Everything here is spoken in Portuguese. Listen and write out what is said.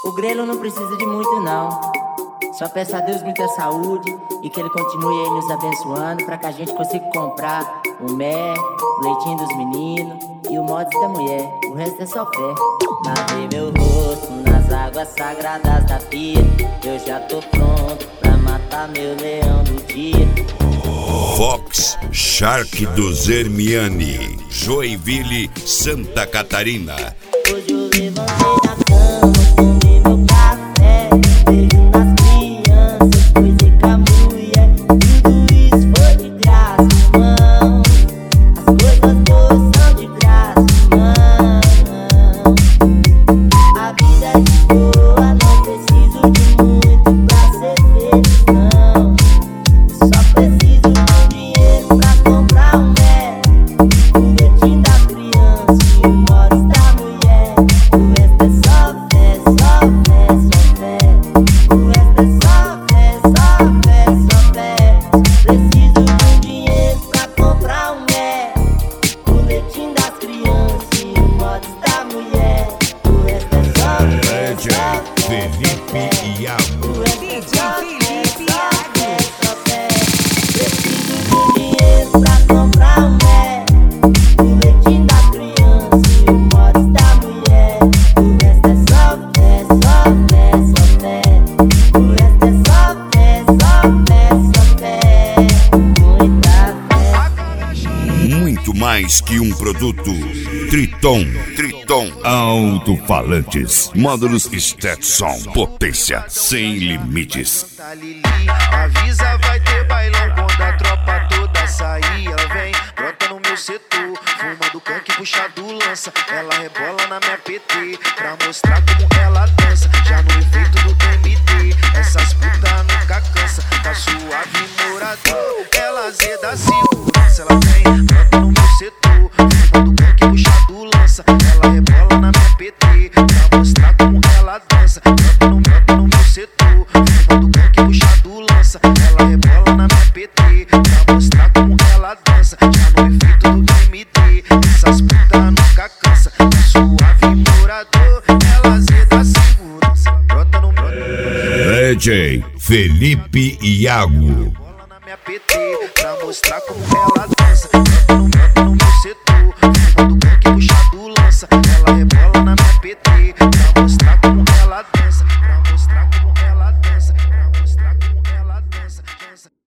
O grelo não precisa de muito não. Só peço a Deus muita saúde e que Ele continue aí nos abençoando pra que a gente consiga comprar o mé, o leitinho dos meninos e o mods da mulher. O resto é só fé. Lavei meu rosto nas águas sagradas da pia. Eu já tô pronto pra matar meu leão do dia. Fox Shark dos Hermiani, Joinville, Santa Catarina. Hoje eu levantei da cama, tomei meu café, beijo nas crianças, coisa com a mulher. Tudo isso foi de graça, irmão. As coisas boas são de graça, irmão. A vida é de boa, não preciso de muito pra ser feliz, não. Só preciso de dinheiro pra comprar um mé, o leitinho da criança e o mods da mulher. O resto é só fé, só fé, só fé. O resto é só fé, só fé, só fé. Preciso de dinheiro pra comprar um mé, o leitinho das crianças e o mods da mulher. O resto é só fé, só fé, Felipe Iago. o resto é só fé, só fé, só fé. Preciso de dinheiro pra comprar um mé, o leitinho da criança e o mods da mulher. O resto é só fé, só fé, só fé. O resto é só fé, só fé, só fé. Muita fé. Muito mais que um produto. Triton. Alto-falantes. Módulos Stetson. Potência sem limites. Lili, avisa, vai ter bailão quando a tropa toda sair. Ela vem, brota no meu setor, fuma do canque, puxa do lança. Ela rebola na minha PT, pra mostrar como ela dança. Já no efeito do MD, essas putas nunca cansa. Tá suave, morador, ela zeda segurança. Ela vem, brota no meu setor, fuma do canque, puxa do lança. Ela rebola na minha PT, pra mostrar como ela dança. Brota no meu setor, fuma do canque, puxa do lança. Ela rebola na minha PT, pra mostrar como ela dança. Já no efeito do MD, essas putas nunca cansa. Tá suave, morador, ela zeda segurança. Brota no meu DJ Felipe Iago. Bola na minha PT, pra mostrar como ela dança. Brota no